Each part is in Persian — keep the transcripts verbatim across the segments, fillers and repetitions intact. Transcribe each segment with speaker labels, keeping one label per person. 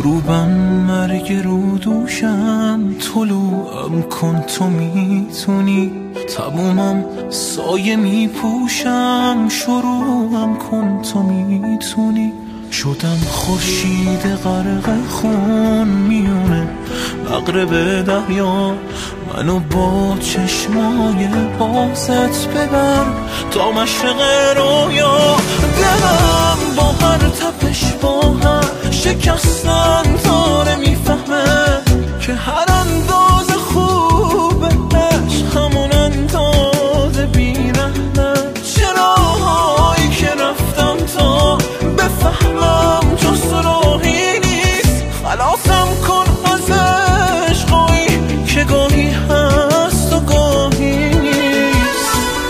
Speaker 1: غروبم مرگ رو دوشم، طلوعم کن تو میتونی، تمومم سایه میپوشم، شروعم کن تو میتونی. شدم خورشید غرق خون میونه مغرب دریا، منو با چشمای بازت ببر تا مشرق رویا. دلم با هر تپش با هر شکستن داره میفهمه که هر انداز خوبه عشق همون انداز بیرحمه. چراهایی که رفتم تا بفهمم جز راهی نیست، خلاصم کن از عشقایی که گاهی هست و گاهی نیست.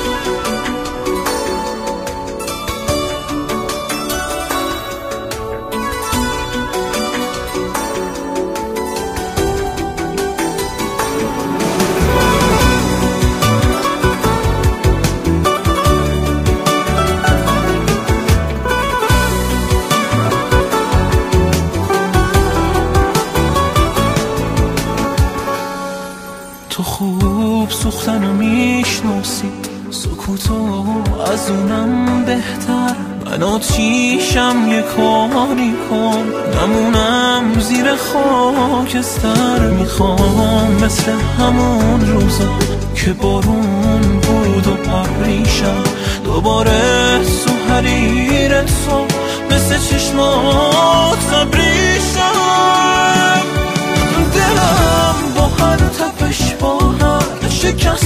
Speaker 1: تو خوب سوختنو میشناسی، سکوتو از اونم بهتر. من آتیشم یه کاری کن نمونم زیر خاکستر. میخوام مثل همون روزا که بارون بود و ابریشم، دوباره تو حریر تو مثل چشمات ابریشم. دلم با هر تپش با هر شکست